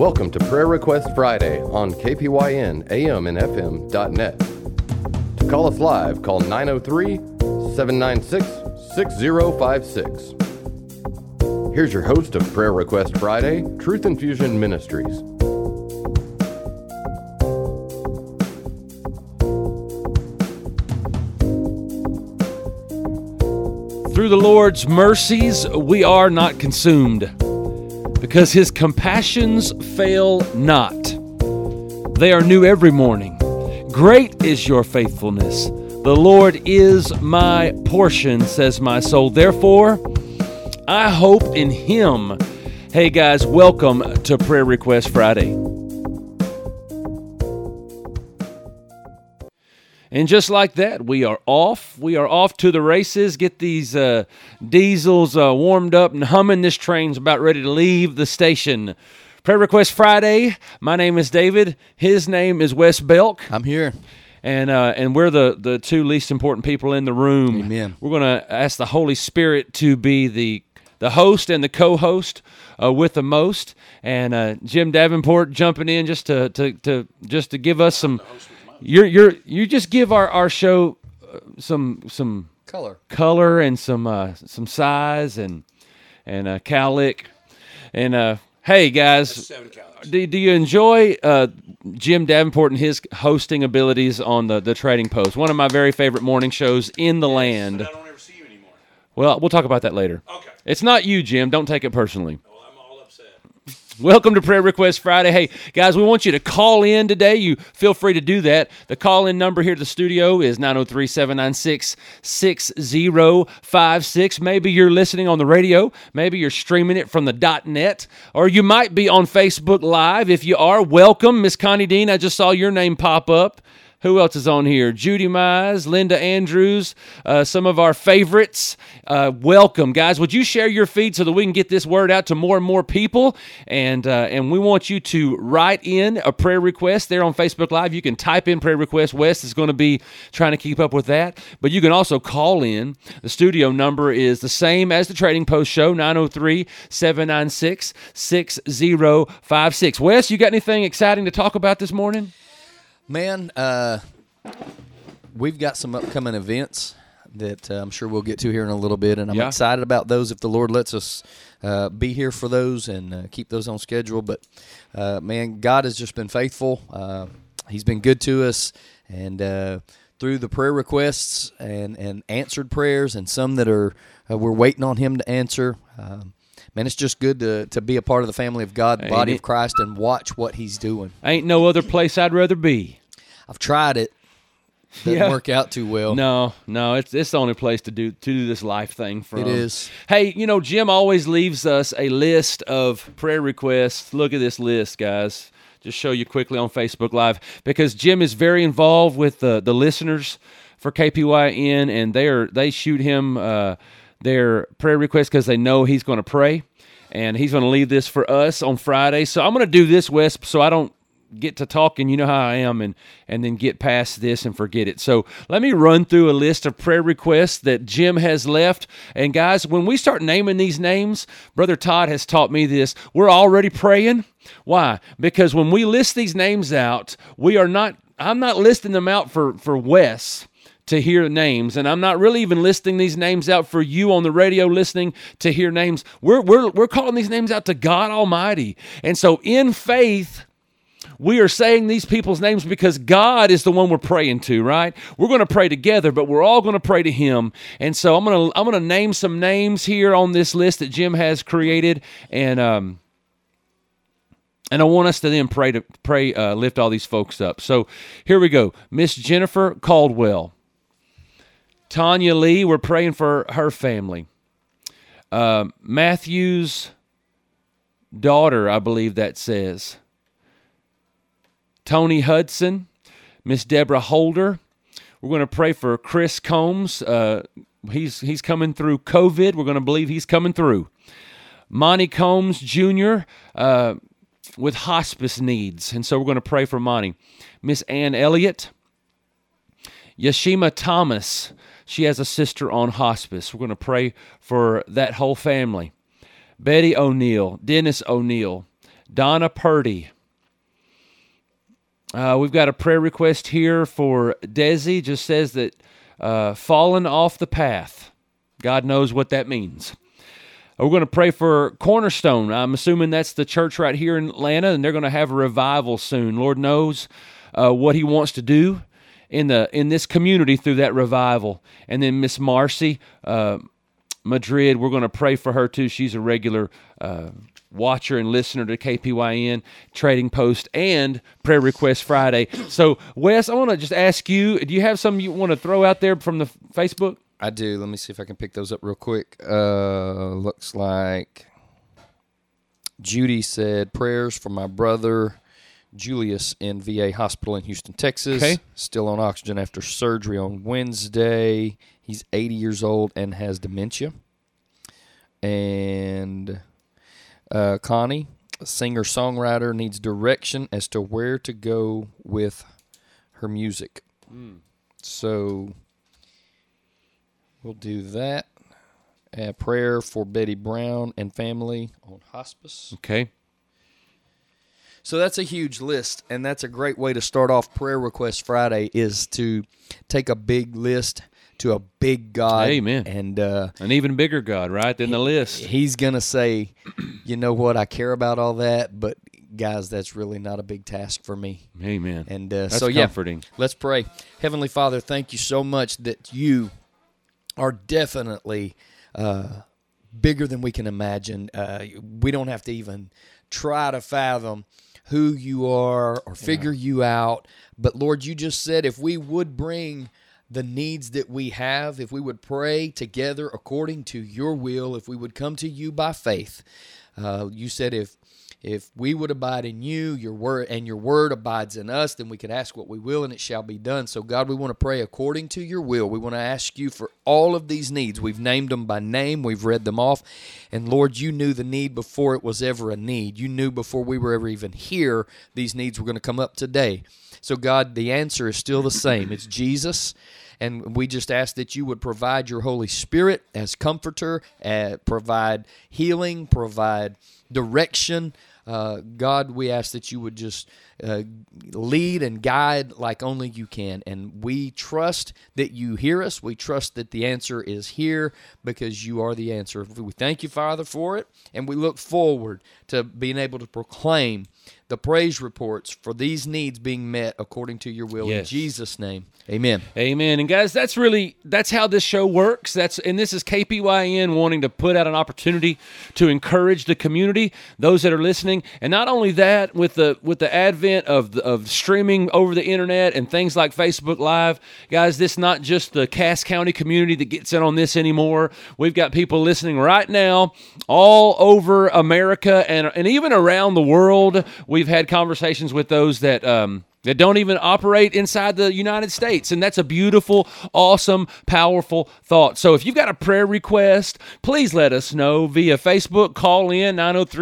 Welcome to Prayer Request Friday on KPYN AM and FM.net. To call us live, call 903-796-6056. Here's your host of Prayer Request Friday, Truth Infusion Ministries. Through the Lord's mercies, we are not consumed, because His compassions fail not. They are new every morning. Great is your faithfulness. The Lord is my portion, says my soul. Therefore, I hope in Him. Hey guys, welcome to Prayer Request Friday. And just like that, we are off. We are off to the races. Get these diesels warmed up and humming. This train's about ready to leave the station. Prayer Request Friday. My name is David. His name is Wes Belk. I'm here. And we're the two least important people in the room. Amen. We're going to ask the Holy Spirit to be the host and the co-host with the most. And Jim Davenport jumping in just to give us some. You just give our show some color and some size and cowlick and hey guys, do you enjoy Jim Davenport and his hosting abilities on the Trading Post? One of my very favorite morning shows in the land. But I don't ever see you anymore. Well, we'll talk about that later. Okay. It's not you, Jim. Don't take it personally. Well, I'm all upset. Welcome to Prayer Request Friday. Hey, guys, we want you to call in today. You feel free to do that. The call-in number here to the studio is 903-796-6056. Maybe you're listening on the radio. Maybe you're streaming it from the .net. Or you might be on Facebook Live. If you are, welcome. Miss Connie Dean, I just saw your name pop up. Who else is on here? Judy Mize, Linda Andrews, some of our favorites. Welcome, guys. Would you share your feed so that we can get this word out to more and more people? And we want you to write in a prayer request there on Facebook Live. You can type in prayer request. Wes is going to be trying to keep up with that. But you can also call in. The studio number is the same as the Trading Post show, 903-796-6056. Wes, you got anything exciting to talk about this morning? Man, we've got some upcoming events that I'm sure we'll get to here in a little bit, and I'm excited about those if the Lord lets us be here for those and keep those on schedule. But, man, God has just been faithful. He's been good to us, and through the prayer requests and answered prayers and some that are we're waiting on Him to answer, man, it's just good to be a part of the family of God, the body of Christ, and watch what He's doing. Ain't no other place I'd rather be. I've tried it. Doesn't work out too well. No, it's the only place to do this life thing from. It is. Hey, Jim always leaves us a list of prayer requests. Look at this list, guys. Just show you quickly on Facebook Live, because Jim is very involved with the listeners for KPYN, and they shoot him their prayer requests because they know he's going to pray, and he's going to leave this for us on Friday. So I'm going to do this, Wes, so I don't get to talking, you know how I am, and then get past this and forget it. So let me run through a list of prayer requests that Jim has left. And guys, when we start naming these names, Brother Todd has taught me this, we're already praying. Why? Because when we list these names out, I'm not listing them out for Wes to hear names, and I'm not really even listing these names out for you on the radio listening to hear names. We're calling these names out to God Almighty. And so in faith, we are saying these people's names because God is the one we're praying to, right? We're going to pray together, but we're all going to pray to Him. And so I'm going to name some names here on this list that Jim has created, and I want us to then pray lift all these folks up. So here we go. Miss Jennifer Caldwell, Tanya Lee, we're praying for her family. Matthew's daughter, I believe that says. Tony Hudson, Miss Deborah Holder. We're going to pray for Chris Combs. He's coming through COVID. We're going to believe he's coming through. Monty Combs Jr. With hospice needs, and so we're going to pray for Monty. Miss Ann Elliott. Yashima Thomas. She has a sister on hospice. We're going to pray for that whole family. Betty O'Neill, Dennis O'Neill, Donna Purdy. We've got a prayer request here for Desi. Just says that fallen off the path. God knows what that means. We're going to pray for Cornerstone. I'm assuming that's the church right here in Atlanta, and they're going to have a revival soon. Lord knows what He wants to do in this community through that revival. And then Miss Marcy Madrid, we're going to pray for her too. She's a regular watcher and listener to KPYN, Trading Post, and Prayer Request Friday. So, Wes, I want to just ask you, do you have something you want to throw out there from the Facebook? I do. Let me see if I can pick those up real quick. Looks like Judy said, prayers for my brother Julius in VA hospital in Houston, Texas. Okay. Still on oxygen after surgery on Wednesday. He's 80 years old and has dementia. And Connie, a singer-songwriter, needs direction as to where to go with her music. So we'll do that. Prayer for Betty Brown and family on hospice. Okay. So that's a huge list, and that's a great way to start off Prayer Request Friday, is to take a big list to a big God. Amen. And an even bigger God, right, than the list. He's going to say, you know what, I care about all that, but guys, that's really not a big task for me. Amen. And that's so, comforting. Let's pray. Heavenly Father, thank you so much that you are definitely bigger than we can imagine. We don't have to even try to fathom who you are or figure you out. But, Lord, you just said if we would bring the needs that we have, if we would pray together according to your will, if we would come to you by faith, you said if we would abide in you, your word abides in us, then we can ask what we will, and it shall be done. So, God, we want to pray according to your will. We want to ask you for all of these needs. We've named them by name. We've read them off. And, Lord, you knew the need before it was ever a need. You knew before we were ever even here these needs were going to come up today. So, God, the answer is still the same. It's Jesus. And we just ask that you would provide your Holy Spirit as comforter, provide healing, provide direction. God, we ask that you would just lead and guide like only you can. And we trust that you hear us. We trust that the answer is here because you are the answer. We thank you, Father, for it. And we look forward to being able to proclaim the praise reports for these needs being met according to your will. Yes. In Jesus' name, amen. Amen. And guys, that's how this show works. And this is KPYN wanting to put out an opportunity to encourage the community, those that are listening. And not only that, with the advent of streaming over the internet and things like Facebook Live, guys, this is not just the Cass County community that gets in on this anymore. We've got people listening right now all over America and even around the world. We've had conversations with those that don't even operate inside the United States. And that's a beautiful, awesome, powerful thought. So if you've got a prayer request, please let us know via Facebook. Call in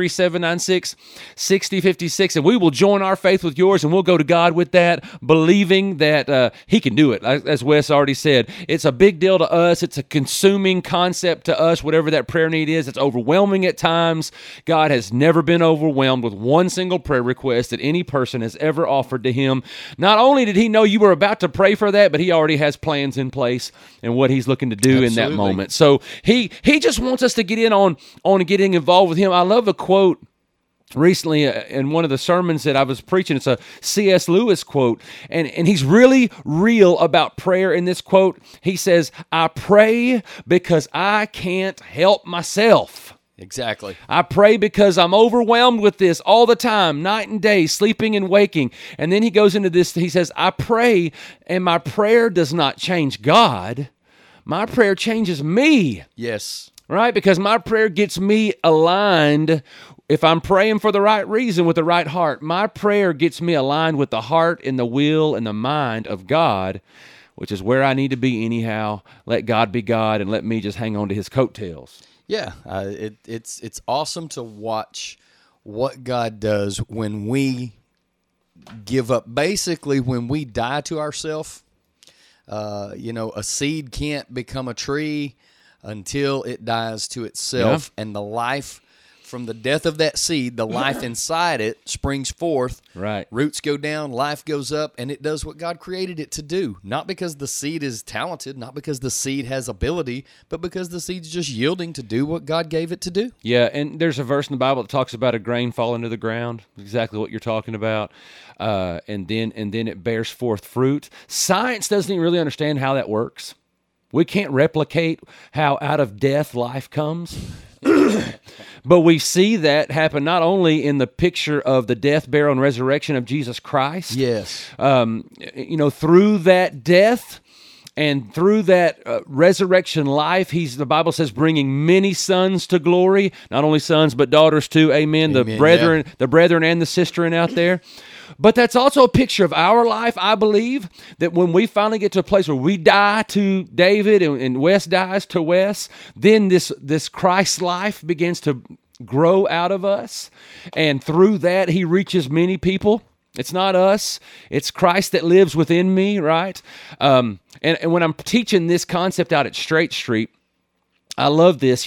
903-796-6056, and we will join our faith with yours, and we'll go to God with that, believing that He can do it. As Wes already said, it's a big deal to us. It's a consuming concept to us, whatever that prayer need is. It's overwhelming at times. God has never been overwhelmed with one single prayer request that any person has ever offered to Him. Not only did He know you were about to pray for that, but He already has plans in place and what He's looking to do in that moment. So He just wants us to get in on getting involved with Him. I love a quote recently in one of the sermons that I was preaching. It's a C.S. Lewis quote, and he's really real about prayer in this quote. He says, "I pray because I can't help myself." Exactly. I pray because I'm overwhelmed with this all the time, night and day, sleeping and waking. And then he goes into this, he says, I pray, and my prayer does not change God. My prayer changes me. Yes. Right? Because my prayer gets me aligned. If I'm praying for the right reason with the right heart, my prayer gets me aligned with the heart and the will and the mind of God, which is where I need to be anyhow. Let God be God and let me just hang on to His coattails. Yeah, it's awesome to watch what God does when we give up. Basically, when we die to ourselves, a seed can't become a tree until it dies to itself, and the life from the death of that seed, the life inside it springs forth. Right. Roots go down, life goes up, and it does what God created it to do. Not because the seed is talented, not because the seed has ability, but because the seed's just yielding to do what God gave it to do. Yeah, and there's a verse in the Bible that talks about a grain falling to the ground, exactly what you're talking about, and then it bears forth fruit. Science doesn't even really understand how that works. We can't replicate how out of death life comes. But we see that happen not only in the picture of the death, burial, and resurrection of Jesus Christ. Yes. Through that death and through that resurrection life, the Bible says, bringing many sons to glory. Not only sons, but daughters too. Amen. The brethren and the sisterin out there. But that's also a picture of our life, I believe, that when we finally get to a place where we die to David and Wes dies to Wes, then this Christ life begins to grow out of us. And through that, he reaches many people. It's not us. It's Christ that lives within me, right? And when I'm teaching this concept out at Straight Street, I love this,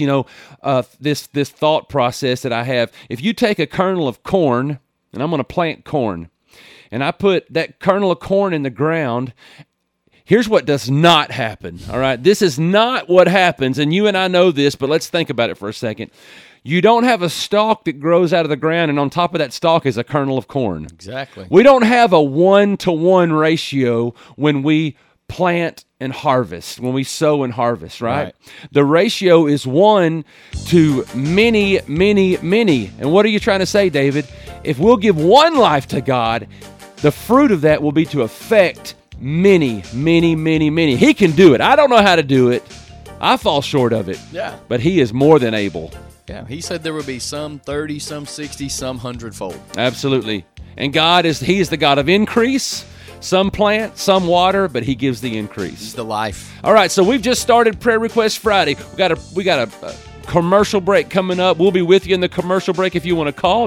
this thought process that I have. If you take a kernel of corn, and I'm going to plant corn, and I put that kernel of corn in the ground, here's what does not happen, all right? This is not what happens, and you and I know this, but let's think about it for a second. You don't have a stalk that grows out of the ground, and on top of that stalk is a kernel of corn. Exactly. We don't have a 1-to-1 ratio when we plant and harvest, when we sow and harvest, right? The ratio is 1 to many, many, many. And what are you trying to say, David? If we'll give one life to God, the fruit of that will be to affect many, many, many, many. He can do it. I don't know how to do it. I fall short of it. Yeah. But he is more than able. Yeah. He said there would be some 30, some 60, some 100-fold. Absolutely. And He is the God of increase. Some plant, some water, but he gives the increase. He's the life. All right, so we've just started Prayer Request Friday. We got a commercial break coming up. We'll be with you in the commercial break if you want to call,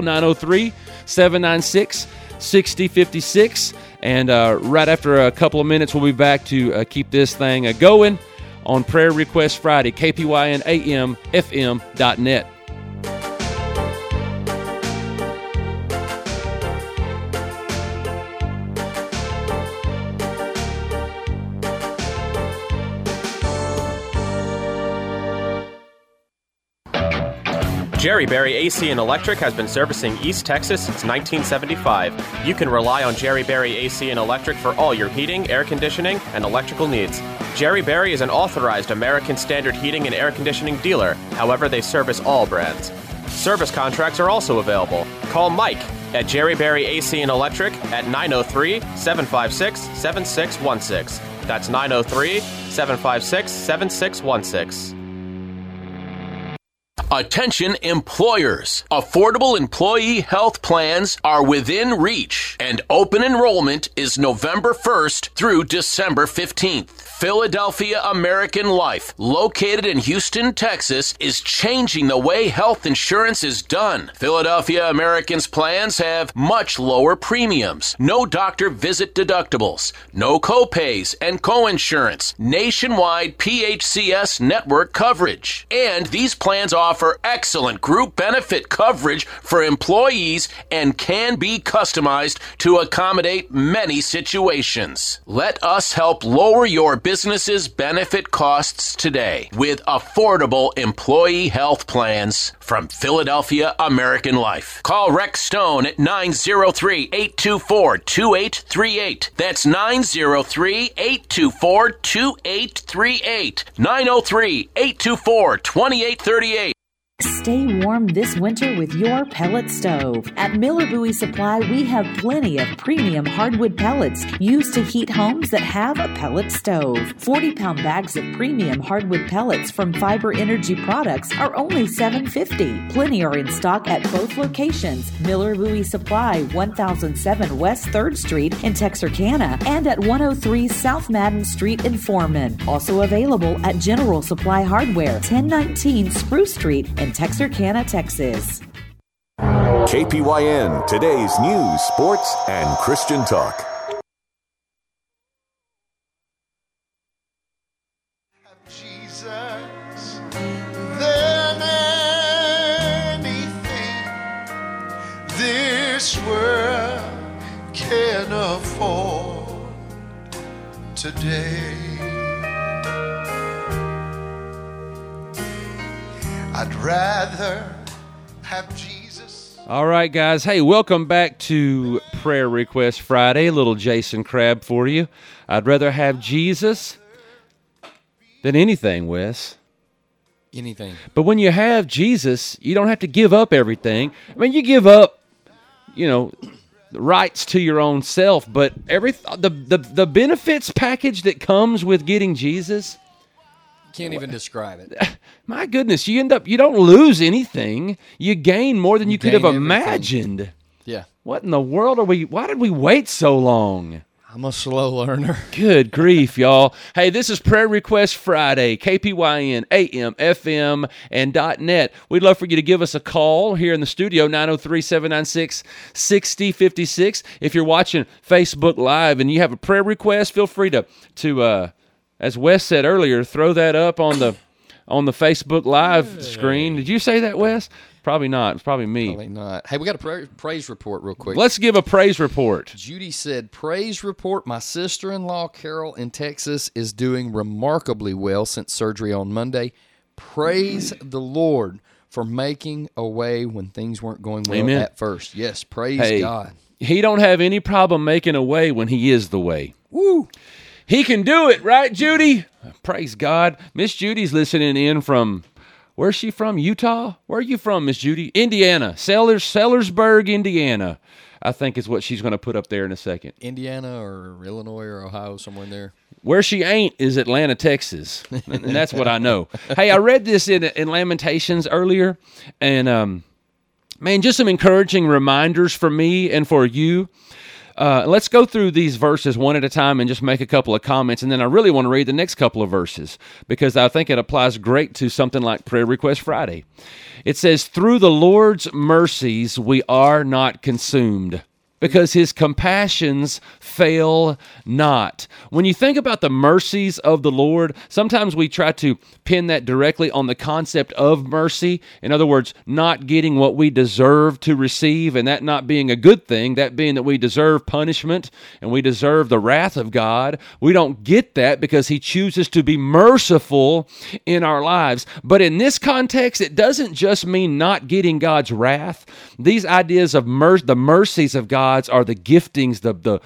903-796-6056. And right after a couple of minutes, we'll be back to keep this thing going on Prayer Request Friday, KPYNAMFM.net. Jerry Berry AC and Electric has been servicing East Texas since 1975. You can rely on Jerry Berry AC and Electric for all your heating, air conditioning, and electrical needs. Jerry Berry is an authorized American Standard heating and air conditioning dealer. However, they service all brands. Service contracts are also available. Call Mike at Jerry Berry AC and Electric at 903-756-7616. That's 903-756-7616. Attention employers. Affordable employee health plans are within reach, and open enrollment is November 1st through December 15th. Philadelphia American Life, located in Houston, Texas, is changing the way health insurance is done. Philadelphia American's plans have much lower premiums, no doctor visit deductibles, no copays and coinsurance, nationwide PHCS network coverage. And these plans offer excellent group benefit coverage for employees and can be customized to accommodate many situations. Let us help lower your business's benefit costs today with affordable employee health plans from Philadelphia American Life. Call Rex Stone at 903-824-2838. That's 903-824-2838. 903-824-2838. Stay warm this winter with your pellet stove. At Miller Bowie Supply, we have plenty of premium hardwood pellets used to heat homes that have a pellet stove. 40-pound bags of premium hardwood pellets from Fiber Energy Products are only $7.50. Plenty are in stock at both locations. Miller Bowie Supply, 1007 West 3rd Street in Texarkana and at 103 South Madden Street in Foreman. Also available at General Supply Hardware, 1019 Spruce Street in Texarkana, Texas. KPYN, today's news, sports, and Christian talk. Jesus, then anything today. I'd rather have Jesus. All right, guys. Hey, welcome back to Prayer Request Friday. A little Jason Crabb for you. I'd rather have Jesus than anything, Wes. Anything. But when you have Jesus, you don't have to give up everything. I mean, you give up, the rights to your own self, but the benefits package that comes with getting Jesus, can't even describe it. My goodness, you don't lose anything. You gain more than you could have imagined. Everything. Yeah. What in the world why did we wait so long? I'm a slow learner. Good grief, y'all. Hey, this is Prayer Request Friday, KPYN, AM, FM, and .net. We'd love for you to give us a call here in the studio, 903-796-6056. If you're watching Facebook Live and you have a prayer request, feel free to as Wes said earlier, throw that up on the Facebook Live screen. Did you say that, Wes? Probably not. It's probably me. Probably not. Hey, we got a praise report real quick. Let's give a praise report. Judy said, praise report, my sister-in-law, Carol, in Texas, is doing remarkably well since surgery on Monday. Praise the Lord for making a way when things weren't going well Amen. At first. Yes, praise God. He don't have any problem making a way when he is the way. Woo! He can do it, right, Judy? Praise God. Miss Judy's listening in from... Where's she from? Utah? Where are you from, Miss Judy? Indiana. Sellersburg, Indiana, I think is what she's going to put up there in a second. Indiana or Illinois or Ohio, somewhere in there. Where she ain't is Atlanta, Texas. And that's what I know. Hey, I read this in Lamentations earlier, and, man, just some encouraging reminders for me and for you. Let's go through these verses one at a time and just make a couple of comments, and then I really want to read the next couple of verses because I think it applies great to something like Prayer Request Friday. It says, through the Lord's mercies we are not consumed, because his compassions fail not. When you think about the mercies of the Lord, sometimes we try to pin that directly on the concept of mercy. In other words, not getting what we deserve to receive, and that not being a good thing, that being that we deserve punishment and we deserve the wrath of God. We don't get that because he chooses to be merciful in our lives. But in this context, it doesn't just mean not getting God's wrath. These ideas of the mercies of God are the giftings,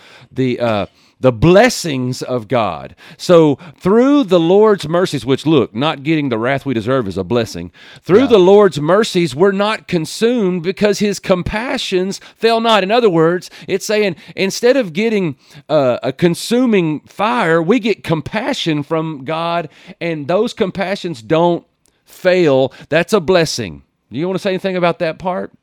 the blessings of God. So through the Lord's mercies, which look, not getting the wrath we deserve is a blessing. Through the Lord's mercies, we're not consumed because his compassions fail not. In other words, it's saying instead of getting a consuming fire, we get compassion from God, and those compassions don't fail. That's a blessing. Do you want to say anything about that part?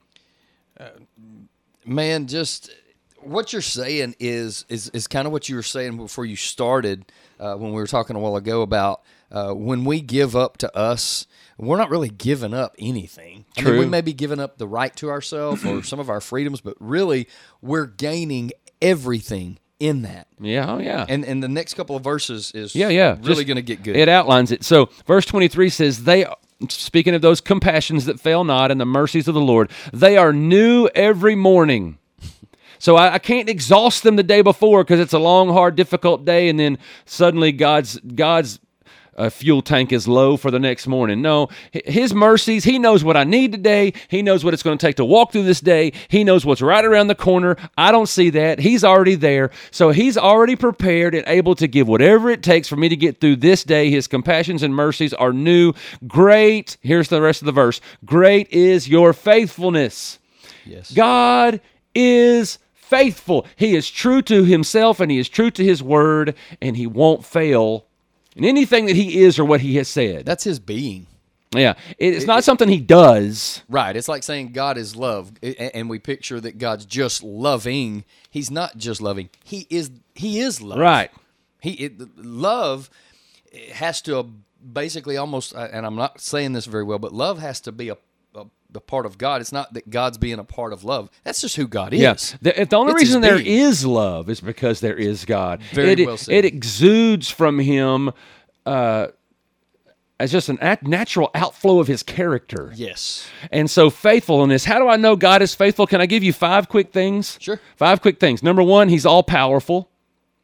Man, just what you're saying is kind of what you were saying before you started when we were talking a while ago about when we give up to us, we're not really giving up anything. True. I mean, we may be giving up the right to ourselves or some of our freedoms, but really we're gaining everything in that. Yeah, oh yeah. And the next couple of verses is really going to get good. It outlines it. So verse 23 says, speaking of those compassions that fail not and the mercies of the Lord, they are new every morning. So I can't exhaust them the day before because it's a long, hard, difficult day, and then suddenly God's fuel tank is low for the next morning. No, his mercies, he knows what I need today. He knows what it's going to take to walk through this day. He knows what's right around the corner. I don't see that. He's already there. So he's already prepared and able to give whatever it takes for me to get through this day. His compassions and mercies are new. Great. Here's the rest of the verse. Great is your faithfulness. Yes. God is faithful. He is true to himself and he is true to his word, and he won't fail in anything that he is or what he has said. That's his being. Yeah. It's not something he does. Right. It's like saying God is love, and we picture that God's just loving. He's not just loving. He is love. Right. Love has to basically almost, and I'm not saying this very well, but love has to be a part of God. It's not that God's being a part of love. That's just who God is. Yes. The only reason there is love is because there is God. Very well said. It exudes from him as just a natural outflow of his character. Yes. And so faithfulness, how do I know God is faithful? Can I give you 5 quick things? Sure. 5 quick things. Number 1, he's all-powerful.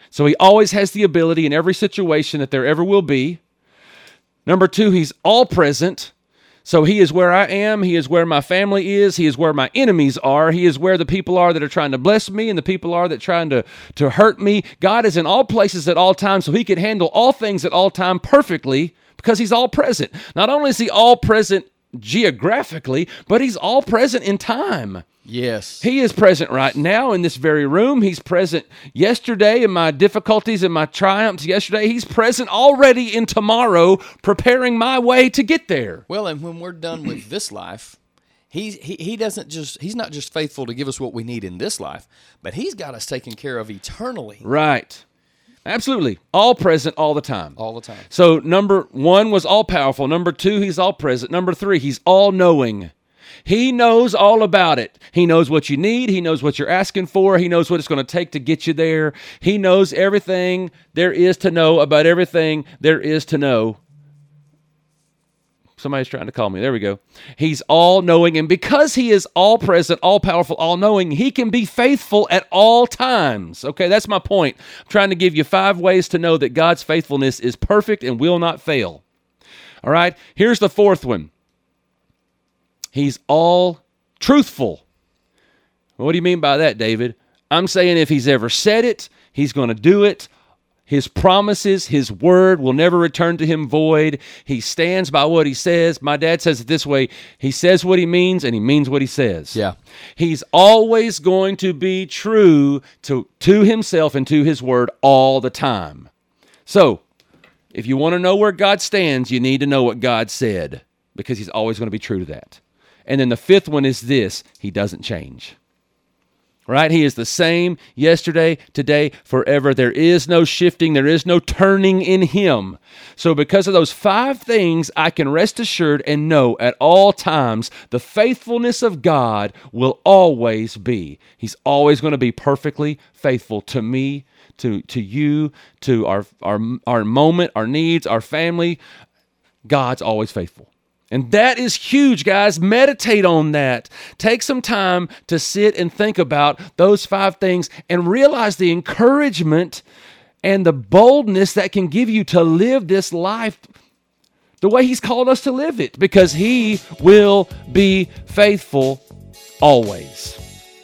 So he always has the ability in every situation that there ever will be. Number 2, he's all present. So he is where I am. He is where my family is. He is where my enemies are. He is where the people are that are trying to bless me and the people are that are trying to hurt me. God is in all places at all times, so he can handle all things at all time perfectly because he's all present. Not only is he all present geographically, but he's all present in time. Yes. He is present right now in this very room. He's present yesterday in my difficulties and my triumphs yesterday. He's present already in tomorrow, preparing my way to get there. Well, and when we're done with this life, he's not just faithful to give us what we need in this life, but he's got us taken care of eternally. Right. Absolutely. All present all the time. All the time. So number 1 was all powerful. Number 2, he's all present. Number 3, he's all knowing. He knows all about it. He knows what you need. He knows what you're asking for. He knows what it's going to take to get you there. He knows everything there is to know about everything there is to know. Somebody's trying to call me. There we go. He's all-knowing, and because he is all-present, all-powerful, all-knowing, he can be faithful at all times. Okay, that's my point. I'm trying to give you 5 ways to know that God's faithfulness is perfect and will not fail. All right, here's the 4th one. He's all truthful. What do you mean by that, David? I'm saying if he's ever said it, he's going to do it. His promises, his word will never return to him void. He stands by what he says. My dad says it this way. He says what he means, and he means what he says. Yeah. He's always going to be true to himself and to his word all the time. So, if you want to know where God stands, you need to know what God said, because he's always going to be true to that. And then the 5th one is this: he doesn't change. Right? He is the same yesterday, today, forever. There is no shifting. There is no turning in him. So because of those 5 things, I can rest assured and know at all times the faithfulness of God will always be. He's always going to be perfectly faithful to me, to you, to our moment, our needs, our family. God's always faithful. And that is huge, guys. Meditate on that. Take some time to sit and think about those 5 things and realize the encouragement and the boldness that can give you to live this life the way he's called us to live it, because he will be faithful always.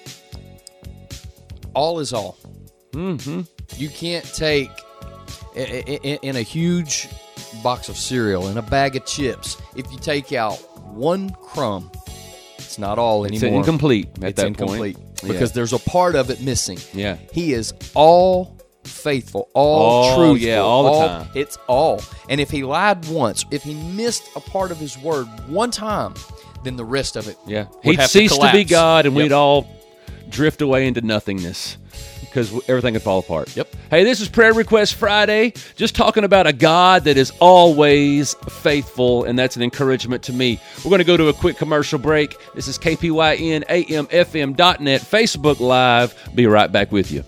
All is all. Mm-hmm. You can't take in a huge box of cereal and a bag of chips, if you take out 1 crumb, it's not all anymore. It's incomplete at it's that incomplete point. Because there's a part of it missing. Yeah. He is all faithful, all truthful. Yeah, all the time. It's all. And if he lied once, if he missed a part of his word one time, then the rest of it he'd cease to be God, and we'd all drift away into nothingness, because everything would fall apart. Yep. Hey, this is Prayer Request Friday. Just talking about a God that is always faithful, and that's an encouragement to me. We're going to go to a quick commercial break. This is KPYN AMFM.net, Facebook Live. Be right back with you.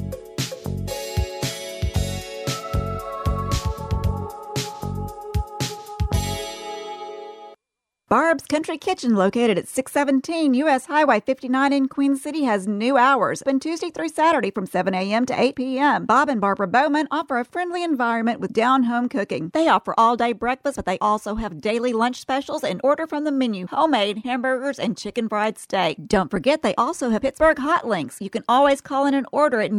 Barb's Country Kitchen, located at 617 U.S. Highway 59 in Queen City, has new hours. Open Tuesday through Saturday from 7 a.m. to 8 p.m. Bob and Barbara Bowman offer a friendly environment with down-home cooking. They offer all-day breakfast, but they also have daily lunch specials and order from the menu: homemade hamburgers and chicken fried steak. Don't forget, they also have Pittsburgh hot links. You can always call in an order at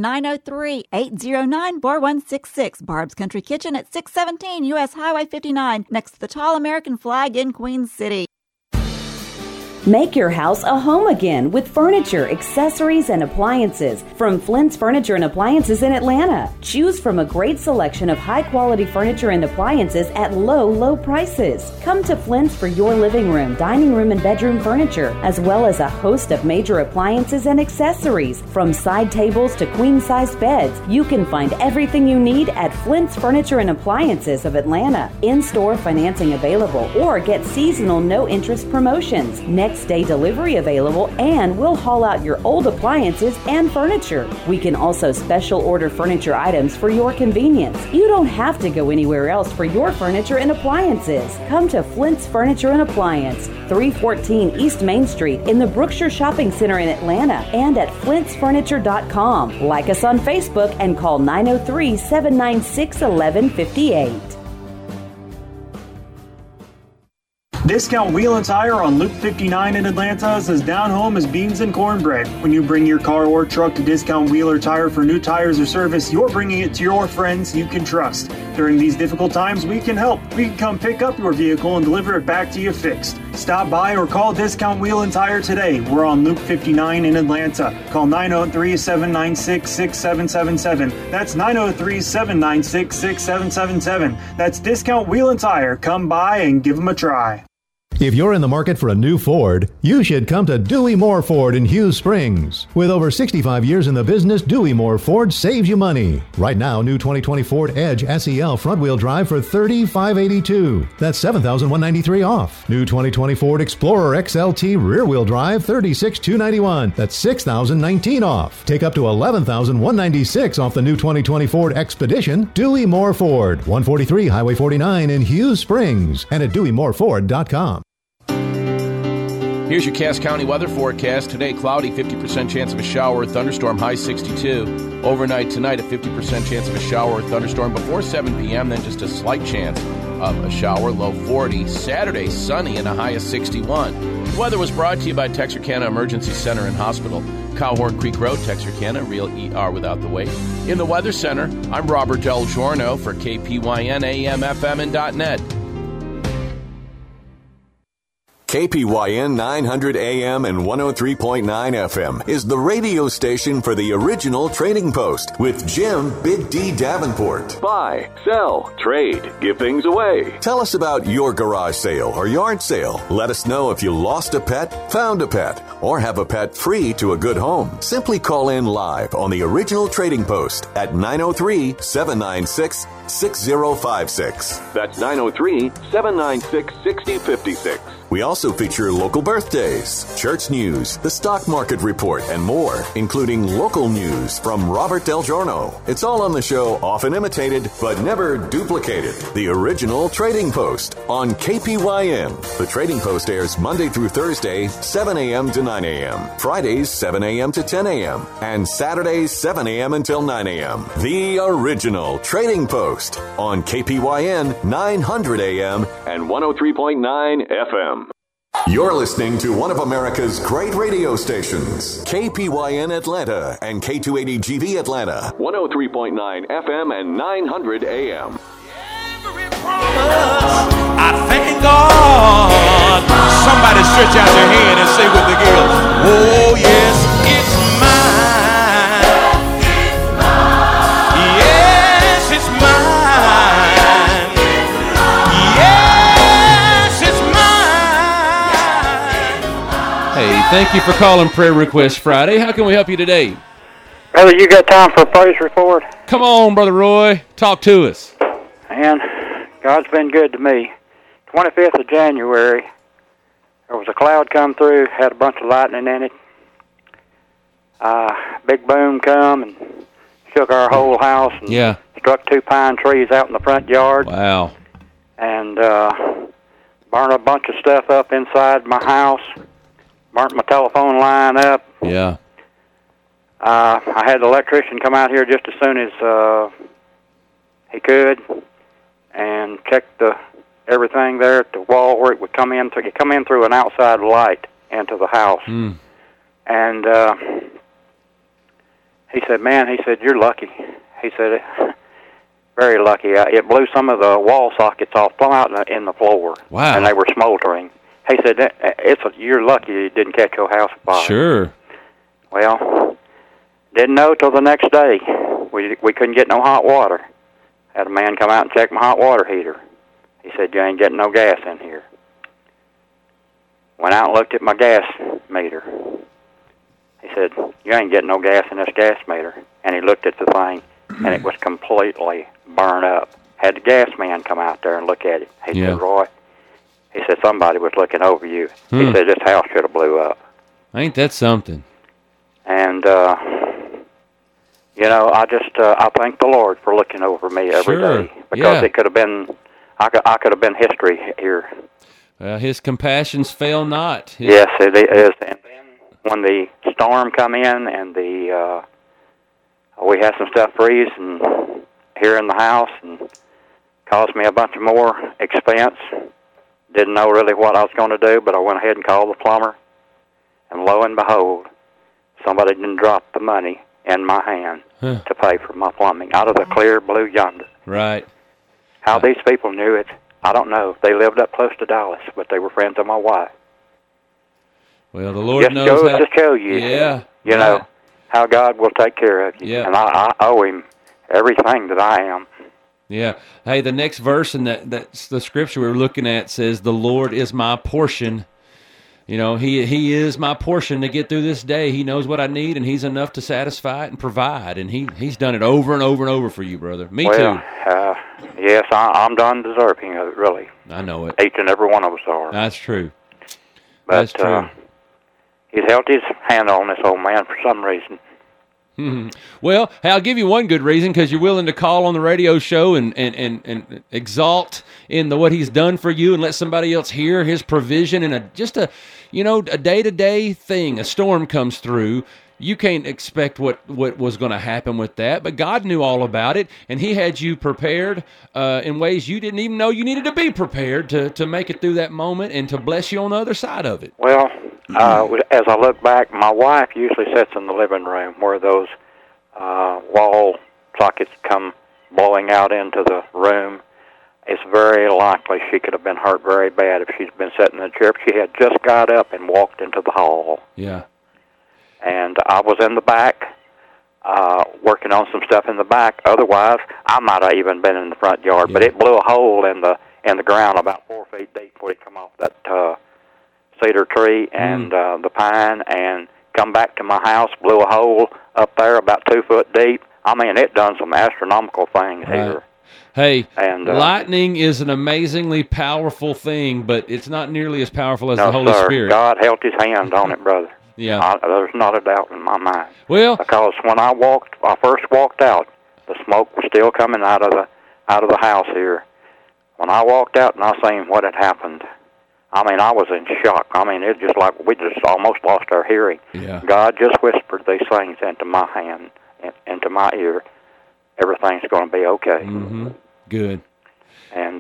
903-809-4166. Barb's Country Kitchen at 617 U.S. Highway 59, next to the Tall American Flag in Queen City. Make your house a home again with furniture, accessories, and appliances from Flint's Furniture and Appliances in Atlanta. Choose from a great selection of high-quality furniture and appliances at low, low prices. Come to Flint's for your living room, dining room, and bedroom furniture, as well as a host of major appliances and accessories. From side tables to queen-size beds, you can find everything you need at Flint's Furniture and Appliances of Atlanta. In-store financing available, or get seasonal no-interest promotions. Next next-day delivery available, and we'll haul out your old appliances and furniture. We can also special order furniture items for your convenience. You don't have to go anywhere else for your furniture and appliances. Come to Flint's Furniture and Appliance, 314 East Main Street in the Brookshire Shopping Center in Atlanta, and at flintsfurniture.com. Like us on Facebook and call 903-796-1158. Discount Wheel and Tire on Loop 59 in Atlanta is as down home as beans and cornbread. When you bring your car or truck to Discount Wheel or Tire for new tires or service, you're bringing it to your friends you can trust. During these difficult times, we can help. We can come pick up your vehicle and deliver it back to you fixed. Stop by or call Discount Wheel and Tire today. We're on Loop 59 in Atlanta. Call 903-796-6777. That's 903-796-6777. That's Discount Wheel and Tire. Come by and give them a try. If you're in the market for a new Ford, you should come to Dewey Moore Ford in Hughes Springs. With over 65 years in the business, Dewey Moore Ford saves you money. Right now, new 2020 Ford Edge SEL front-wheel drive for $30,582. That's $7,193 off. New 2020 Ford Explorer XLT rear-wheel drive, $36,291. That's $6,019 off. Take up to $11,196 off the new 2020 Ford Expedition. Dewey Moore Ford, 143 Highway 49 in Hughes Springs, and at DeweyMooreFord.com. Here's your Cass County weather forecast. Today, cloudy, 50% chance of a shower or thunderstorm, high 62. Overnight tonight, a 50% chance of a shower or thunderstorm before 7 p.m., then just a slight chance of a shower, low 40. Saturday, sunny and a high of 61. The weather was brought to you by Texarkana Emergency Center and Hospital. Cowhorn Creek Road, Texarkana, real ER without the wait. In the Weather Center, I'm Robert Del Giorno for KPYN AM, FM, and .net. KPYN 900 AM and 103.9 FM is the radio station for the original Trading Post with Jim Big D Davenport. Buy, sell, trade, give things away. Tell us about your garage sale or yard sale. Let us know if you lost a pet, found a pet, or have a pet free to a good home. Simply call in live on the original Trading Post at 903-796-6056. That's 903-796-6056. We also feature local birthdays, church news, the stock market report, and more, including local news from Robert Del Giorno. It's all on the show, often imitated, but never duplicated. The original Trading Post on KPYN. The Trading Post airs Monday through Thursday, 7 a.m. to 9 a.m., Fridays, 7 a.m. to 10 a.m., and Saturdays, 7 a.m. until 9 a.m. The original Trading Post on KPYN 900 a.m. and 103.9 FM. You're listening to one of America's great radio stations, KPYN Atlanta and K280GV Atlanta, 103.9 FM and 900 AM. I thank God. Somebody stretch out their hand and say with the gill, oh yes, it's mine. Yes, it's mine. Hey, thank you for calling Prayer Request Friday. How can we help you today? Brother, you got time for a praise report? Come on, Brother Roy. Talk to us. Man, God's been good to me. 25th of January, there was a cloud come through, had a bunch of lightning in it. Big boom come and shook our whole house and struck 2 pine trees out in the front yard. Wow. And burned a bunch of stuff up inside my house. Burnt my telephone line up. Yeah. I had the electrician come out here just as soon as he could and check everything there at the wall where it would come in through an outside light into the house. Mm. And he said, you're lucky. He said, very lucky. It blew some of the wall sockets off, plumb out in the floor. Wow. And they were smoldering. He said, you're lucky you didn't catch your house afire. Sure. Well, didn't know till the next day. We couldn't get no hot water. Had a man come out and check my hot water heater. He said, you ain't getting no gas in here. Went out and looked at my gas meter. He said, you ain't getting no gas in this gas meter. And he looked at the thing, and it was completely burned up. Had the gas man come out there and look at it. He said, Roy, He said somebody was looking over you. He said this house should have blew up. Ain't that something? And you know, I thank the Lord for looking over me every day, because it could have been, I could have been history here. His compassions fail not. Yes, it is. And then when the storm come in and we had some stuff freeze and here in the house and caused me a bunch of more expense. Didn't know really what I was going to do, but I went ahead and called the plumber. And lo and behold, somebody didn't drop the money in my hand to pay for my plumbing out of the clear blue yonder. Right. How these people knew it, I don't know. They lived up close to Dallas, but they were friends of my wife. Well, the Lord just knows goes how to show you, you know, how God will take care of you. Yeah. And I owe Him everything that I am. Yeah. Hey, the next verse in that's the scripture we're looking at says, "The Lord is my portion." You know, He is my portion to get through this day. He knows what I need, and He's enough to satisfy it and provide. And He's done it over and over and over for you, brother. Me too. Yes, I'm done deserving of it, really. I know it. Each and every one of us are. That's true. But, That's true. He's held His hand on this old man for some reason. Well, hey, I'll give you one good reason, because you're willing to call on the radio show and exalt in what He's done for you and let somebody else hear His provision in a day-to-day thing. A storm comes through. You can't expect what was going to happen with that, but God knew all about it, and He had you prepared in ways you didn't even know you needed to be prepared to make it through that moment and to bless you on the other side of it. Well, as I look back, my wife usually sits in the living room where those wall sockets come blowing out into the room. It's very likely she could have been hurt very bad if she's been sitting in the chair. She had just got up and walked into the hall. Yeah. And I was in the back, working on some stuff in the back. Otherwise, I might have even been in the front yard. But it blew a hole in the ground about 4 feet deep before it come off that cedar tree and the pine, and come back to my house, blew a hole up there about 2 foot deep. I mean, it done some astronomical things here. Hey, and, lightning is an amazingly powerful thing, but it's not nearly as powerful as no, the Holy sir. Spirit. God held His hand on it, brother. Yeah. There's not a doubt in my mind. Well, because when I first walked out, the smoke was still coming out of the house here. When I walked out and I seen what had happened, I mean, I was in shock. I mean, it's just like we just almost lost our hearing. Yeah. God just whispered these things into my hand, into my ear. Everything's going to be okay. Mm-hmm. Good. And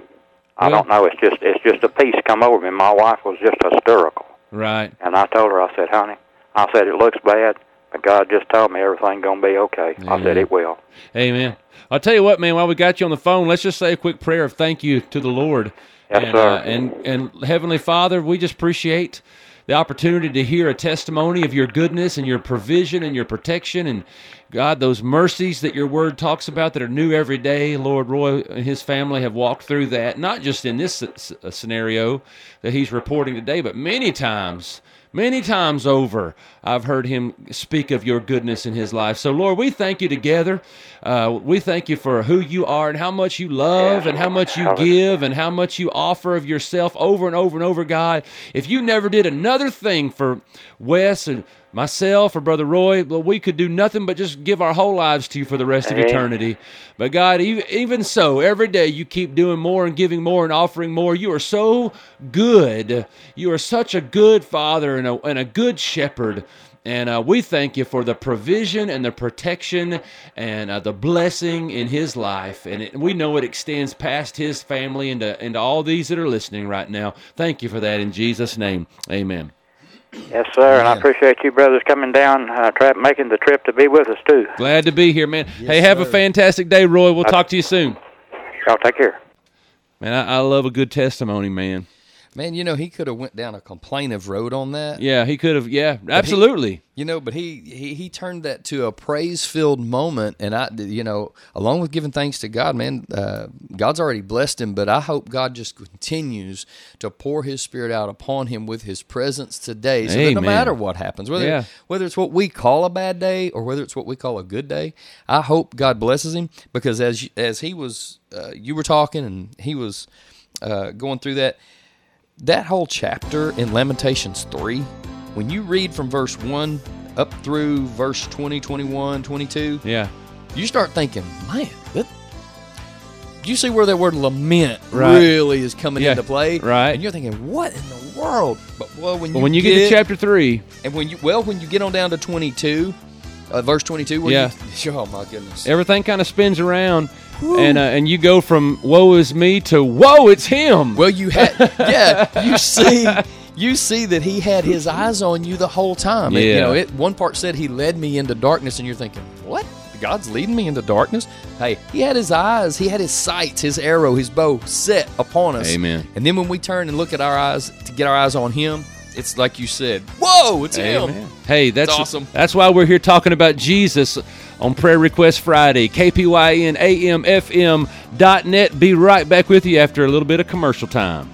I don't know. It's just a peace come over me. My wife was just hysterical. Right. And I told her, I said, honey, I said, it looks bad, but God just told me everything's going to be okay. Amen. I said, it will. Amen. I'll tell you what, man, while we got you on the phone, let's just say a quick prayer of thank you to the Lord. Yes, sir. And Heavenly Father, we just appreciate the opportunity to hear a testimony of your goodness and your provision and your protection, and God, those mercies that your word talks about that are new every day. Lord, Roy and his family have walked through that, not just in this scenario that he's reporting today, but many times over, I've heard him speak of your goodness in his life. So, Lord, we thank you together. We thank you for who you are and how much you love and how much you give and how much you offer of yourself over and over and over, God. If you never did another thing for Wes and myself or Brother Roy, well, we could do nothing but just give our whole lives to you for the rest of eternity. But God, even so, every day you keep doing more and giving more and offering more. You are so good. You are such a good Father and a good shepherd. And we thank you for the provision and the protection and the blessing in his life. And we know it extends past his family into all these that are listening right now. Thank you for that in Jesus' name. Amen. Yes, sir, and I appreciate you brothers coming down, making the trip to be with us, too. Glad to be here, man. Yes, hey, have a fantastic day, Roy. We'll talk to you soon. Y'all take care. Man, I love a good testimony, man. Man, he could have went down a complaintive road on that. Yeah, he could have. Yeah, absolutely. But he turned that to a praise-filled moment, and along with giving thanks to God, man, God's already blessed him, but I hope God just continues to pour His Spirit out upon him with His presence today, so that no matter what happens, whether it's what we call a bad day or whether it's what we call a good day, I hope God blesses him, because as he was, you were talking and he was going through that. that whole chapter in Lamentations 3, when you read from verse 1 up through verse 20, 21, 22, you start thinking, man, you see where that word lament really is coming into play, right? And you're thinking, what in the world? But when you get to chapter 3, and when you get on down to 22, verse 22, where oh my goodness, everything kind of spins around, and you go from woe is me to woe it's him. Well, you had you see that he had his eyes on you the whole time. Yeah. And, one part said he led me into darkness, and you're thinking, what? God's leading me into darkness? Hey, he had his eyes, he had his sights, his arrow, his bow set upon us. Amen. And then when we turn and look at our eyes to get our eyes on him, it's like you said, whoa, it's him. Hey, that's awesome. That's why we're here talking about Jesus on Prayer Request Friday. KPYN AMFM.net. Be right back with you after a little bit of commercial time.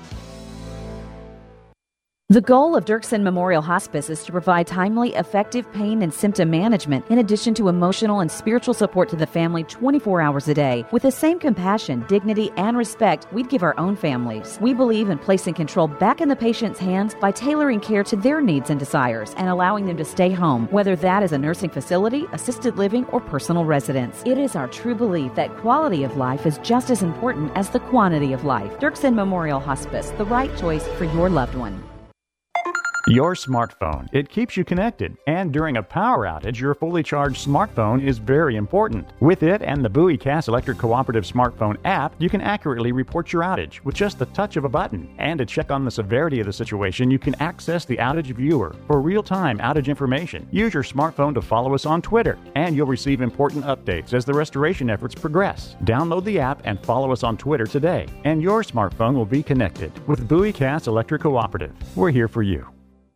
The goal of Dirksen Memorial Hospice is to provide timely, effective pain and symptom management, in addition to emotional and spiritual support to the family 24 hours a day. With the same compassion, dignity, and respect we'd give our own families. We believe in placing control back in the patient's hands by tailoring care to their needs and desires and allowing them to stay home, whether that is a nursing facility, assisted living, or personal residence. It is our true belief that quality of life is just as important as the quantity of life. Dirksen Memorial Hospice, the right choice for your loved one. Your smartphone. It keeps you connected, and during a power outage, your fully charged smartphone is very important. With it and the Bowie Cass Electric Cooperative smartphone app, you can accurately report your outage with just the touch of a button. And to check on the severity of the situation, you can access the outage viewer for real-time outage information. Use your smartphone to follow us on Twitter, and you'll receive important updates as the restoration efforts progress. Download the app and follow us on Twitter today, and your smartphone will be connected. With Bowie Cass Electric Cooperative, we're here for you.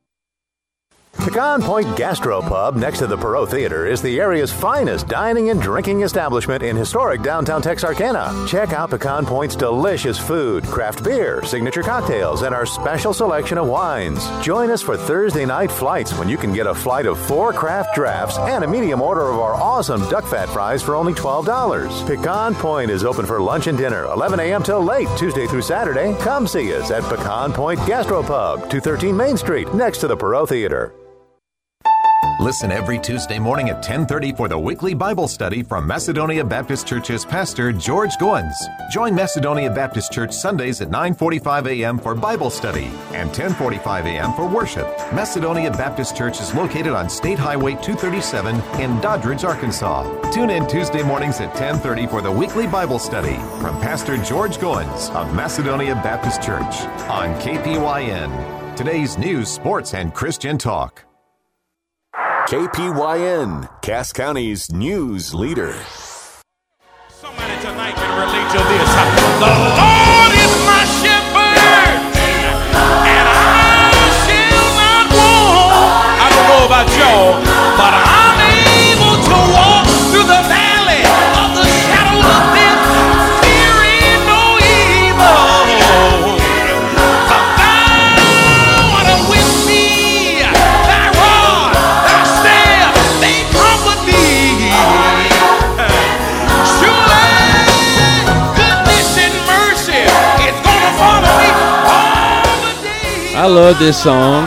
Pecan Point Gastropub next to the Perot Theater is the area's finest dining and drinking establishment in historic downtown Texarkana. Check out Pecan Point's delicious food, craft beer, signature cocktails, and our special selection of wines. Join us for Thursday night flights when you can get a flight of 4 craft drafts and a medium order of our awesome duck fat fries for only $12. Pecan Point is open for lunch and dinner 11 a.m. till late, Tuesday through Saturday. Come see us at Pecan Point Gastropub, 213 Main Street, next to the Perot Theater. Listen every Tuesday morning at 10:30 for the weekly Bible study from Macedonia Baptist Church's pastor, George Goins. Join Macedonia Baptist Church Sundays at 9:45 a.m. for Bible study and 10:45 a.m. for worship. Macedonia Baptist Church is located on State Highway 237 in Doddridge, Arkansas. Tune in Tuesday mornings at 10:30 for the weekly Bible study from Pastor George Goins of Macedonia Baptist Church on KPYN. Today's news, sports, and Christian talk. KPYN, Cass County's news leader. Somebody tonight can relate to this. The Lord is my shepherd, and I shall not want. I don't know about y'all, but I'm able to walk through the valley of the shadow of death, fearing no evil. For thou art with me, thy rod, thy staff, they comfort me. Surely goodness and mercy is gonna follow me all the days. I love this song.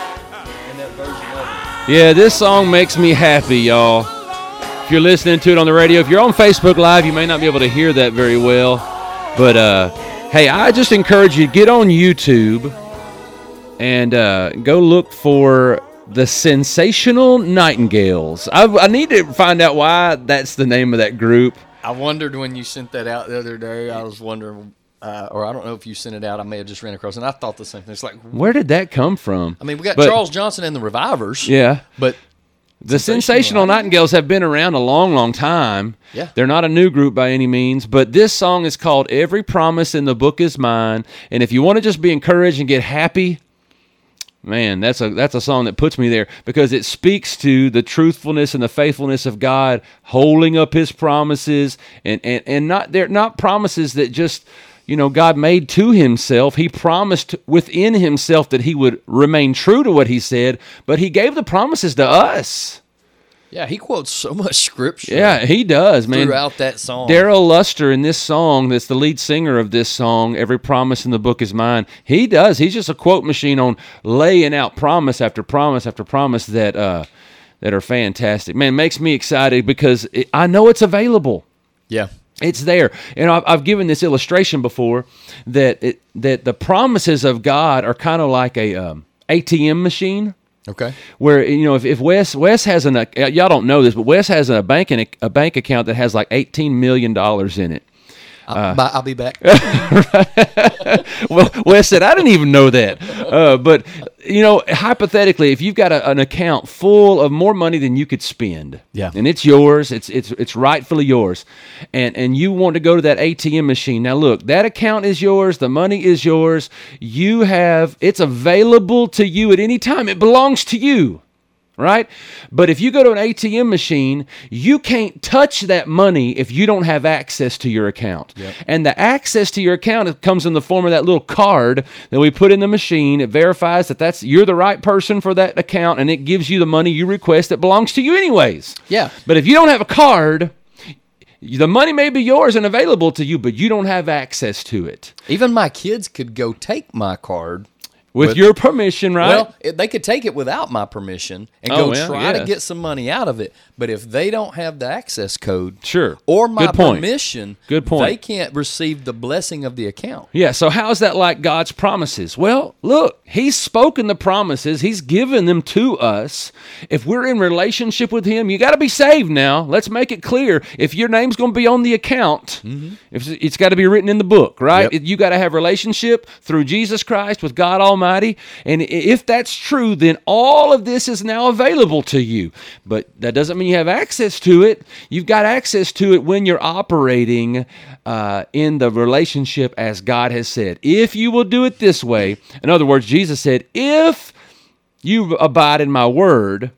Yeah, this song makes me happy, y'all. If you're listening to it on the radio, if you're on Facebook Live, you may not be able to hear that very well. But, hey, I just encourage you to get on YouTube and go look for the Sensational Nightingales. I need to find out why that's the name of that group. I wondered when you sent that out the other day. I was wondering, or I don't know if you sent it out. I may have just ran across it, and I thought the same thing. It's like, Where did that come from? I mean, we got Charles Johnson and the Revivers. Yeah. But the Sensational Nightingales have been around a long, long time. Yeah. They're not a new group by any means, but this song is called Every Promise in the Book is Mine. And if you want to just be encouraged and get happy, man, that's a song that puts me there, because it speaks to the truthfulness and the faithfulness of God, holding up his promises, and they're not promises that just, God made to himself. He promised within himself that he would remain true to what he said, but he gave the promises to us. Yeah, he quotes so much scripture. Yeah, he does, man. Throughout that song. Daryl Luster in this song, that's the lead singer of this song, Every Promise in the Book is Mine, he does. He's just a quote machine on laying out promise after promise after promise that are fantastic. Man, it makes me excited because I know it's available. Yeah. It's there. And I've given this illustration before that the promises of God are kind of like a ATM machine. Okay. Where, if Wes has y'all don't know this, but Wes has a bank account that has like $18 million in it. I'll be back. Well, Wes said, I didn't even know that. But, hypothetically, if you've got an account full of more money than you could spend, and it's yours, it's rightfully yours, and you want to go to that ATM machine. Now, look, that account is yours. The money is yours. It's available to you at any time. It belongs to you. Right? But if you go to an ATM machine, you can't touch that money if you don't have access to your account. Yep. And the access to your account comes in the form of that little card that we put in the machine. It verifies that you're the right person for that account, and it gives you the money you request that belongs to you anyways. Yeah. But if you don't have a card, the money may be yours and available to you, but you don't have access to it. Even my kids could go take my card. With your permission, right? Well, they could take it without my permission and try to get some money out of it. But if they don't have the access code or my permission, they can't receive the blessing of the account. Yeah, so how is that like God's promises? Well, look, He's spoken the promises. He's given them to us. If we're in relationship with Him, you got to be saved now. Let's make it clear. If your name's going to be on the account, it's got to be written in the book, right? Yep. You got to have relationship through Jesus Christ with God Almighty. And if that's true, then all of this is now available to you. But that doesn't mean you have access to it. You've got access to it when you're operating in the relationship as God has said. If you will do it this way, in other words, Jesus said, if you abide in my word,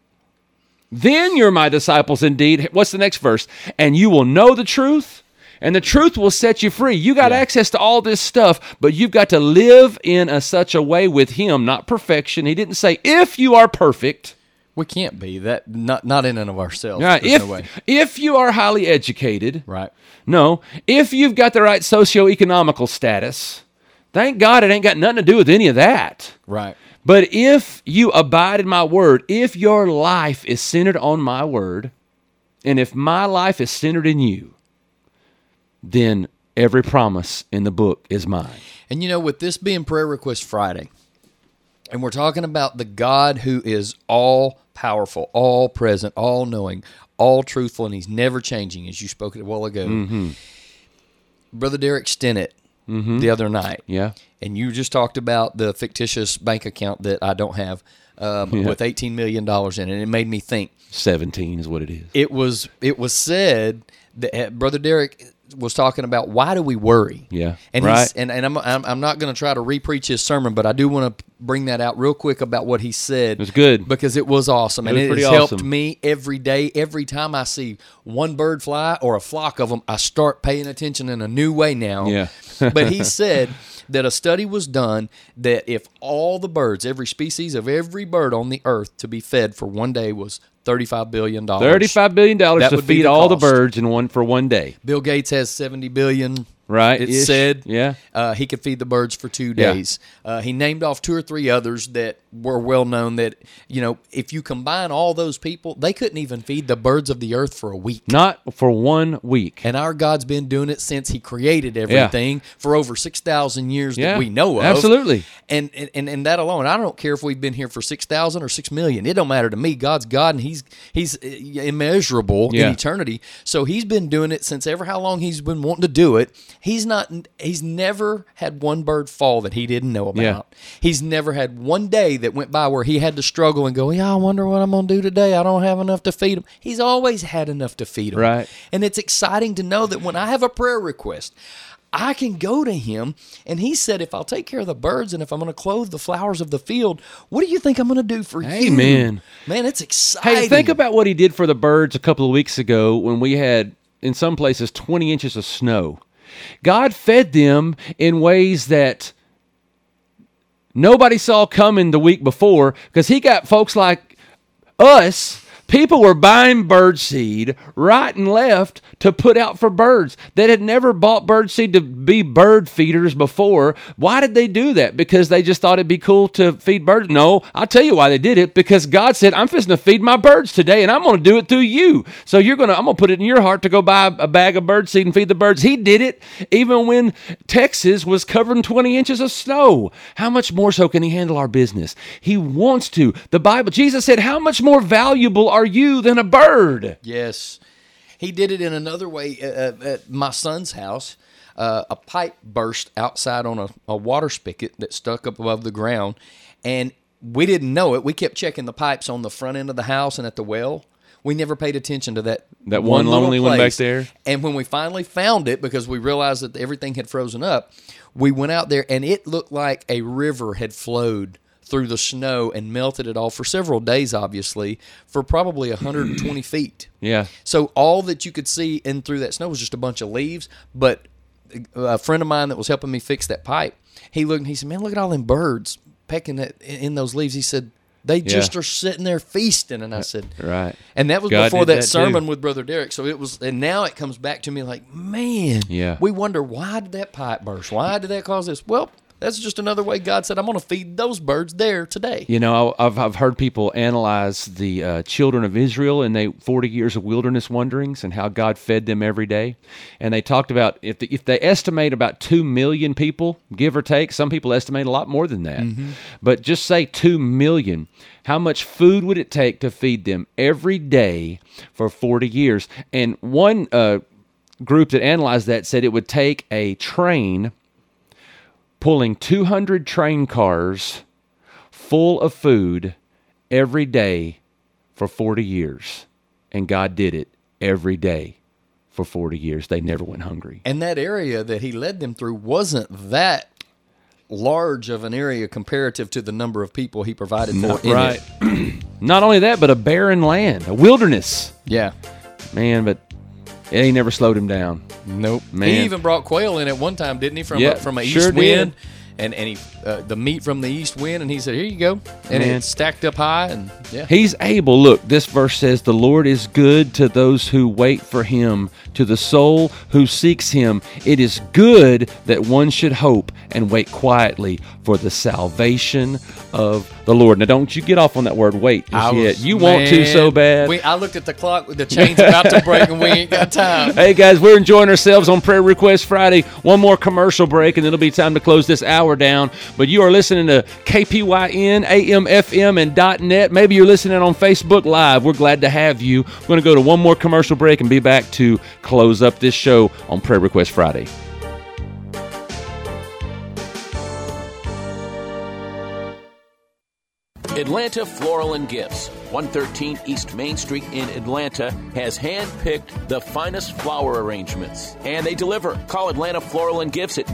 then you're my disciples indeed. What's the next verse? And you will know the truth, and the truth will set you free. You got access to all this stuff, but you've got to live in such a way with Him, not perfection. He didn't say, if you are perfect. We can't be that, not in and of ourselves. Right. If you are highly educated. Right. No. If you've got the right socioeconomical status. Thank God it ain't got nothing to do with any of that. Right. But if you abide in my word, if your life is centered on my word, and if my life is centered in you, then every promise in the book is mine. And with this being Prayer Request Friday, and we're talking about the God who is all powerful, all present, all knowing, all truthful, and He's never changing, as you spoke a while ago. Mm-hmm. Brother Derek Stinnett the other night. Yeah. And you just talked about the fictitious bank account that I don't have with $18 million in it. And it made me think. 17 is what it is. It was said that Brother Derek was talking about why do we worry? Yeah, and I'm not going to try to repreach his sermon, but I do want to bring that out real quick about what he said. It was good because it was awesome, and it has awesome. helped me every day. Every time I see one bird fly or a flock of them, I start paying attention in a new way now. Yeah, but he said that a study was done that if all the birds, every species of every bird on the earth to be fed for one day was $35 billion. $35 billion to feed all the birds for one day. Bill Gates has $70 billion. Right. It said he could feed the birds for 2 days. He named off 2 or 3 others that were well known that, if you combine all those people, they couldn't even feed the birds of the earth for a week. Not for 1 week. And our God's been doing it since He created everything for over 6,000 years that we know of. Absolutely. And that alone, I don't care if we've been here for 6,000 or 6 million. It don't matter to me. God's God, and He's immeasurable in eternity. So He's been doing it since ever how long He's been wanting to do it. He's never had one bird fall that He didn't know about. Yeah. He's never had one day that went by where He had to struggle and go, I wonder what I'm going to do today. I don't have enough to feed them. He's always had enough to feed them. Right. And it's exciting to know that when I have a prayer request, I can go to Him, and He said, if I'll take care of the birds and if I'm going to clothe the flowers of the field, what do you think I'm going to do for you? Amen. Man, it's exciting. Hey, think about what He did for the birds a couple of weeks ago when we had, in some places, 20 inches of snow. God fed them in ways that nobody saw coming the week before because He got folks like us People were buying bird seed right and left to put out for birds that had never bought bird seed to be bird feeders before. Why did they do that? Because they just thought it'd be cool to feed birds? No, I'll tell you why they did it. Because God said, I'm fixing to feed my birds today, and I'm going to do it through you. So I'm going to put it in your heart to go buy a bag of bird seed and feed the birds. He did it even when Texas was covered in 20 inches of snow. How much more so can he handle our business? He wants to. The Bible, Jesus said, how much more valuable are you than a bird? Yes. He did it in another way at my son's house. A pipe burst outside on a water spigot that stuck up above the ground, and we didn't know it. We kept checking the pipes on the front end of the house and at the well. We never paid attention to that one lonely one back there. And when we finally found it, because we realized that everything had frozen up, we went out there, and it looked like a river had flowed through the snow and melted it all for several days, obviously, for probably 120 feet. Yeah. So all that you could see in through that snow was just a bunch of leaves. But a friend of mine that was helping me fix that pipe, he looked and he said, man, look at all them birds pecking in those leaves. He said, they just are sitting there feasting. And I said, right. And that was God before did that sermon too. with Brother Derek. So it was, and now it comes back to me like, man, we wonder, why did that pipe burst? Why did that cause this? Well, that's just another way God said, I'm going to feed those birds there today. You know, I've heard people analyze the children of Israel and they 40 years of wilderness wanderings and how God fed them every day. And they talked about if they estimate about 2 million people, give or take, some people estimate a lot more than that. Mm-hmm. But just say 2 million. How much food would it take to feed them every day for 40 years? And one group that analyzed that said it would take a train pulling 200 train cars full of food every day for 40 years. And God did it every day for 40 years. They never went hungry. And that area that he led them through wasn't that large of an area comparative to the number of people he provided for in it. Not only that, but a barren land, a wilderness. Yeah. Man, but he never slowed him down. Nope. Man. He even brought quail in at one time, didn't he? From an east wind. And he the meat from the east wind, and he said, here you go. And it stacked up high. And He's able. Look, this verse says, the Lord is good to those who wait for him, to the soul who seeks him. It is good that one should hope and wait quietly for the salvation of the Lord. Now, don't you get off on that word wait just yet. You want to so bad. I looked at the clock with the chains about to break, and we ain't got time. Hey, guys, we're enjoying ourselves on Prayer Request Friday. One more commercial break, and it'll be time to close this hour down. But you are listening to KPYN, AM, FM, and .net. Maybe you're listening on Facebook Live. We're glad to have you. We're going to go to one more commercial break and be back to close up this show on Prayer Request Friday. Atlanta Floral and Gifts, 113 East Main Street in Atlanta, has hand-picked the finest flower arrangements. And they deliver. Call Atlanta Floral and Gifts at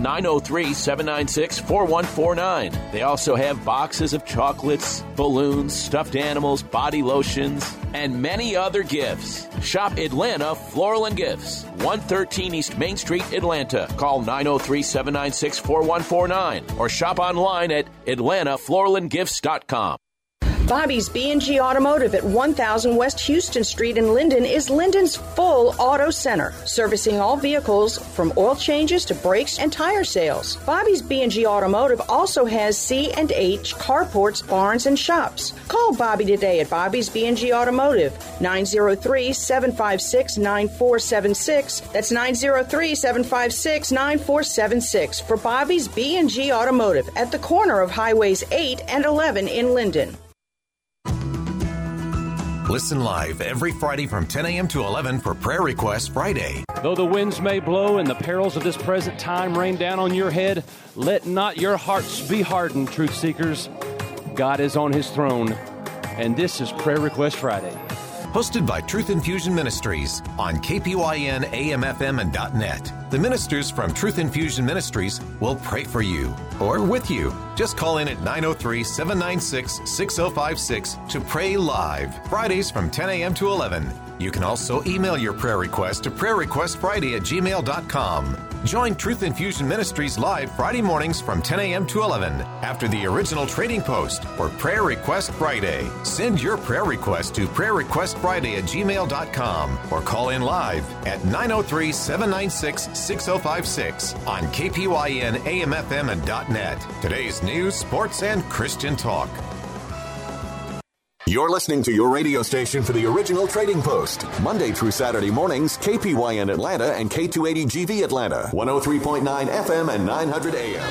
903-796-4149. They also have boxes of chocolates, balloons, stuffed animals, body lotions, and many other gifts. Shop Atlanta Floral and Gifts, 113 East Main Street, Atlanta. Call 903-796-4149 or shop online at atlantafloralandgifts.com. Bobby's B&G Automotive at 1000 West Houston Street in Linden is Linden's full auto center, servicing all vehicles from oil changes to brakes and tire sales. Bobby's B&G Automotive also has C&H carports, barns, and shops. Call Bobby today at Bobby's B&G Automotive, 903-756-9476. That's 903-756-9476 for Bobby's B&G Automotive at the corner of Highways 8 and 11 in Linden. Listen live every Friday from 10 a.m. to 11 for Prayer Request Friday. Though the winds may blow and the perils of this present time rain down on your head, let not your hearts be hardened, truth seekers. God is on his throne, and this is Prayer Request Friday. Hosted by Truth Infusion Ministries on KPYN, AM, FM, and .net. The ministers from Truth Infusion Ministries will pray for you or with you. Just call in at 903-796-6056 to pray live, Fridays from 10 a.m. to 11. You can also email your prayer request to prayerrequestfriday@gmail.com. Join Truth Infusion Ministries live Friday mornings from 10 a.m. to 11 after the original Trading Post for Prayer Request Friday. Send your prayer request to prayerrequestfriday@gmail.com or call in live at 903-796-6056 on KPYN AM, FM, and .net. Today's news, sports, and Christian talk. You're listening to your radio station for the original Trading Post. Monday through Saturday mornings, KPYN Atlanta and K280GV Atlanta. 103.9 FM and 900 AM.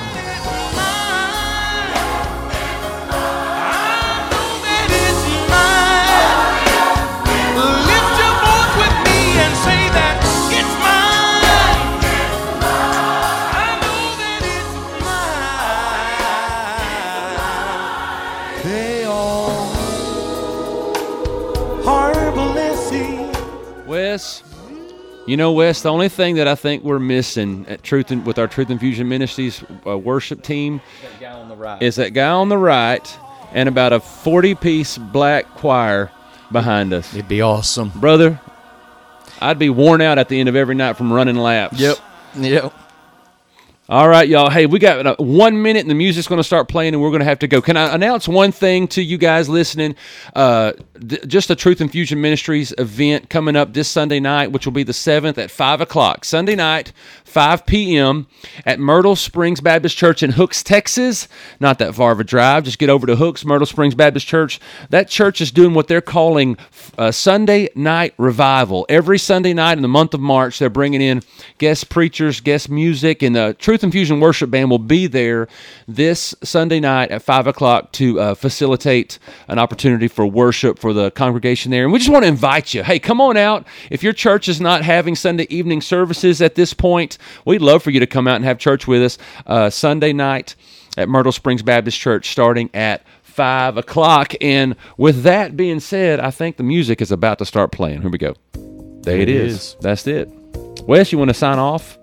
Lift your voice with me and say that it's mine. I know that it's mine. They all harbor Wes, Wes, the only thing that I think we're missing at with our Truth Infusion Ministries worship team that guy on the right. is that guy on the right and about a 40-piece black choir behind us. It'd be awesome. Brother, I'd be worn out at the end of every night from running laps. Yep. All right, y'all. Hey, we got 1 minute, and the music's going to start playing, and we're going to have to go. Can I announce one thing to you guys listening? Just a Truth Infusion Ministries event coming up this Sunday night, which will be the 7th at 5 o'clock. Sunday night, 5 p.m. at Myrtle Springs Baptist Church in Hooks, Texas. Not that far of a drive. Just get over to Hooks, Myrtle Springs Baptist Church. That church is doing what they're calling Sunday Night Revival. Every Sunday night in the month of March, they're bringing in guest preachers, guest music, and the Truth Infusion Worship Band will be there this Sunday night at 5 o'clock to facilitate an opportunity for worship for the congregation there. And we just want to invite you. Hey, come on out. If your church is not having Sunday evening services at this point, we'd love for you to come out and have church with us Sunday night at Myrtle Springs Baptist Church starting at 5 o'clock. And with that being said, I think the music is about to start playing. Here we go. There it is. That's it. Wes, you want to sign off?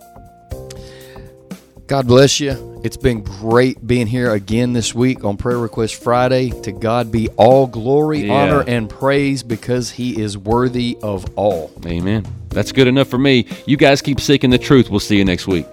God bless you. It's been great being here again this week on Prayer Request Friday. To God be all glory, honor, and praise because He is worthy of all. Amen. That's good enough for me. You guys keep seeking the truth. We'll see you next week.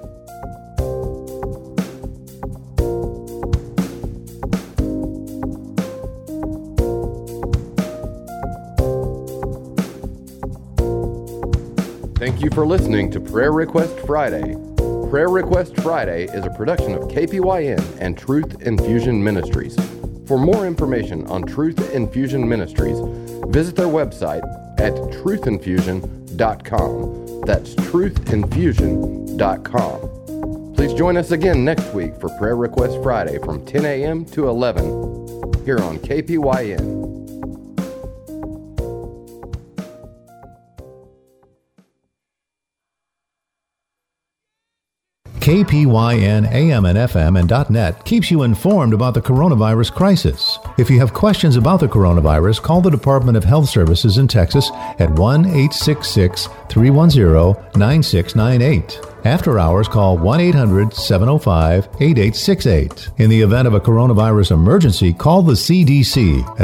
Thank you for listening to Prayer Request Friday. Prayer Request Friday is a production of KPYN and Truth Infusion Ministries. For more information on Truth Infusion Ministries, visit their website at truthinfusion.com. That's truthinfusion.com. Please join us again next week for Prayer Request Friday from 10 a.m. to 11 here on KPYN. KPYN AM and FM and .net keeps you informed about the coronavirus crisis. If you have questions about the coronavirus, call the Department of Health Services in Texas at 1-866-310-9698. After hours, call 1-800-705-8868. In the event of a coronavirus emergency, call the CDC at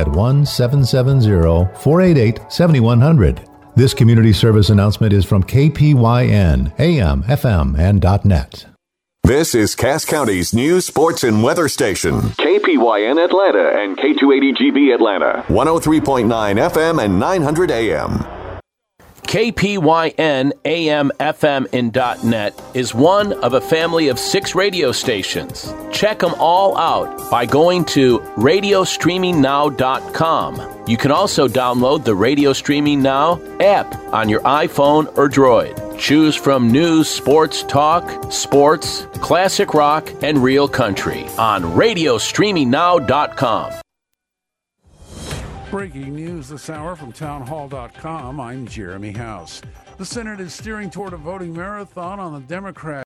1-770-488-7100. This community service announcement is from KPYN, AM, FM, and .net. This is Cass County's news, sports, and weather station. KPYN Atlanta and K280GV Atlanta. 103.9 FM and 900 AM. KPYN AM, FM, and .net is one of a family of 6 radio stations. Check them all out by going to radiostreamingnow.com. You can also download the Radio Streaming Now app on your iPhone or Droid. Choose from news, sports, talk, sports, classic rock, and real country on radiostreamingnow.com. Breaking news this hour from townhall.com. I'm Jeremy House. The Senate is steering toward a voting marathon on the Democrat